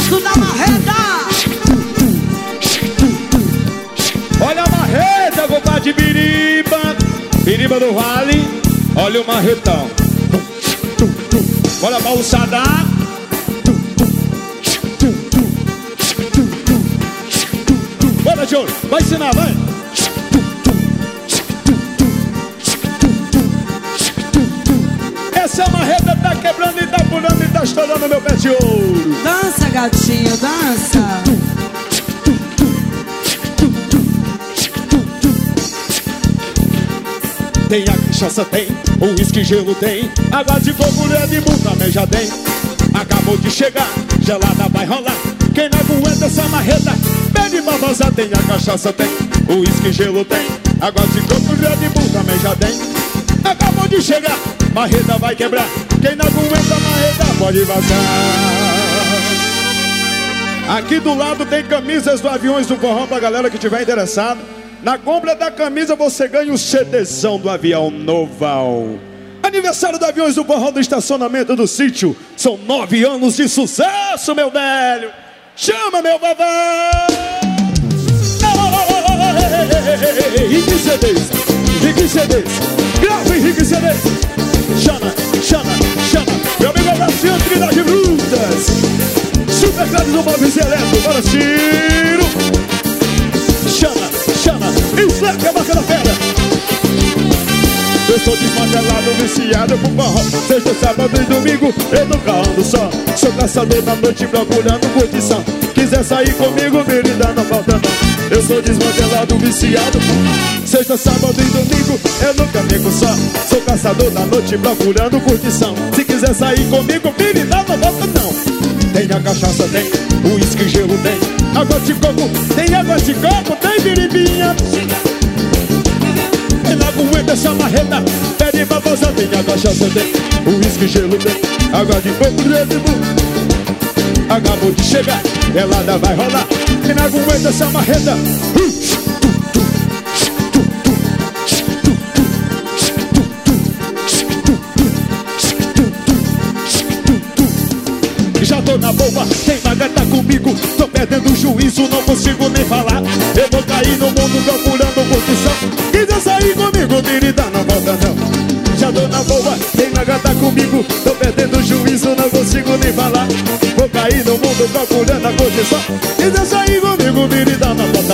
churrasco da marreta. Olha a marreta, compadre Biriba. Biriba do Vale. Olha o marretão. Olha a balsada. Bora, Júlio, vai ensinar, vai. Essa marreta tá quebrando e tá pulando e tá estourando meu pé de ouro. Dança, gatinho, dança. Tem a cachaça, tem, o uísque gelo tem, água de coco, Red Bull também já tem. Acabou de chegar, gelada vai rolar. Quem não aguenta essa marreta, pede pra vazar. Tem a cachaça, tem, o uísque gelo tem, água de coco, Red Bull também já tem. Acabou de chegar, marreta vai quebrar. Quem não aguenta a marreta pode vazar. Aqui do lado tem camisas do Aviões do Forró pra galera que tiver interessado. Na compra da camisa você ganha o CDzão do Avião Noval. Aniversário do Aviões do Forró do estacionamento do sítio. São 9 anos de sucesso, meu velho. Chama, meu vavá. Rick CDs, Rick CDs, grave Rick CDs. Chama, chama, chama. Meu amigo Abracinho, Trindade Brutas. Super Carlos do Móveis Eletro, para Ciro. Chama, chama, Slack é a marca da fera. Eu sou desmantelado, viciado por forró. Sexta, sábado e domingo, eu nunca ando só. Sou caçador da noite procurando curtição. Quiser sair comigo, querida, não falta não. Eu sou desmantelado, viciado por sexta, sábado e domingo, eu nunca fico só. Sou caçador da noite procurando curtição. Se quiser sair comigo, querida, não falta não. Tem a cachaça, tem, o uísque gelo tem, água de coco, tem água de coco, tem biribinha. Quem não aguenta essa marreta, pede pra vazar. Tem a cachaça, tem, o uísque gelo tem, água de coco, Red Bull. Acabou de chegar, gelada vai rolar. Quem não aguenta essa marreta, já tô na boa, quem vaga tá comigo. Tô perdendo o juízo, não consigo nem falar. Eu vou cair no mundo procurando curtição. Quiser sair comigo, querida, não volta não. Já tô na boa, quem vaga tá comigo. Tô perdendo o juízo, não consigo nem falar. Vou cair no mundo procurando a curtição. Quiser sair comigo, querida, não volta.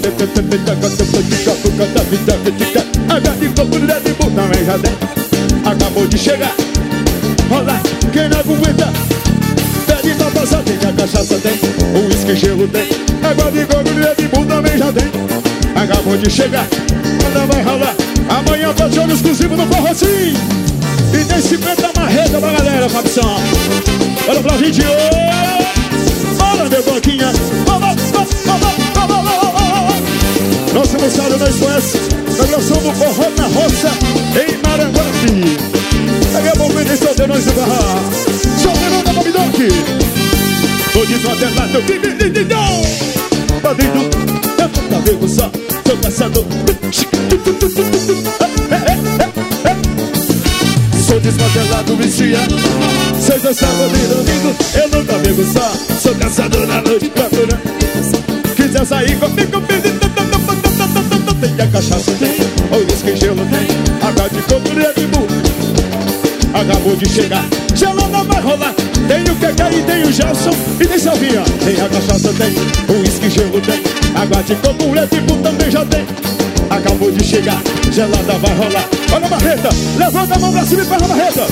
Também já tem. Acabou de chegar, rola, quem não aguenta, pede pra passar. Tem a cachaça, tem, o uísque gelo tem, água de coco, Red Bull também já tem. Acabou de chegar, ainda vai rolar. Amanhã faz jogo exclusivo no Forró Sim. E tem 50 marreta pra galera, Fabção. Olha pra gente, olha meu banquinha. Nossa moçada, nós conhece a versão do Forró na Roça, em Maranguape. Daqui a pouco vem solteirões do Barra. Solteirão da Babidoc. Tô desmantelado, bandido, eu tô cabelo só, tô caçador. Sou desmantelado, viciado. Sexta, sábado e domingo, eu nunca bebo só. Sou caçador na noite, procurando. Quiser sair comigo, tem a cachaça, tem, o uísque gelo tem, água de coco, Red Bull. Acabou de chegar, gelada vai rolar. Tem o Keka e tem o Gelson e tem Salvinha. Tem a cachaça, tem, o uísque gelo tem, água de coco, Red Bull também já tem. Acabou de chegar, gelada vai rolar. Olha a marreta, levanta a mão pra cima e faz a marreta.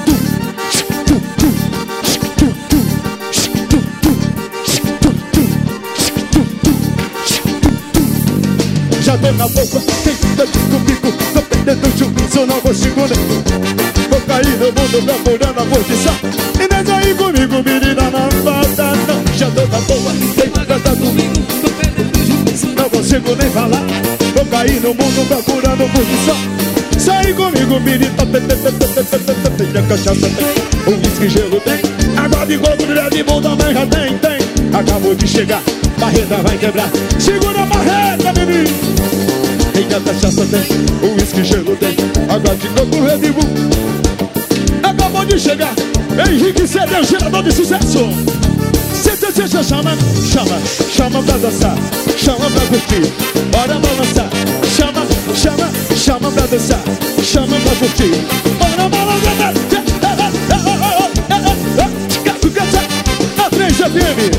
Já tô na boca, quem tá comigo, tô perdendo o juízo, não consigo nem. Vou cair no mundo procurando a curtição. E não é aí comigo, menina, não falta não. Já tô na boa, quem tá comigo, tô perdendo o juízo, não consigo nem falar. Vou cair no mundo procurando curtição. Sai comigo, menina, tem a cachaça, tem, o uísque gelo tem, água de coco, Red Bull também já tem, tem. Acabou de chegar, marreta vai quebrar. Segura a marreta, menino. Tem a cachaça, tem, o uísque gelo tem, água de coco, Red Bull. Acabou de chegar, Henrique CD, o gerador de sucesso. Você chama, chama, chama pra dançar, chama pra curtir, bora balançar. Chama, chama, chama pra dançar, chama pra curtir, bora balançar. A 3 FM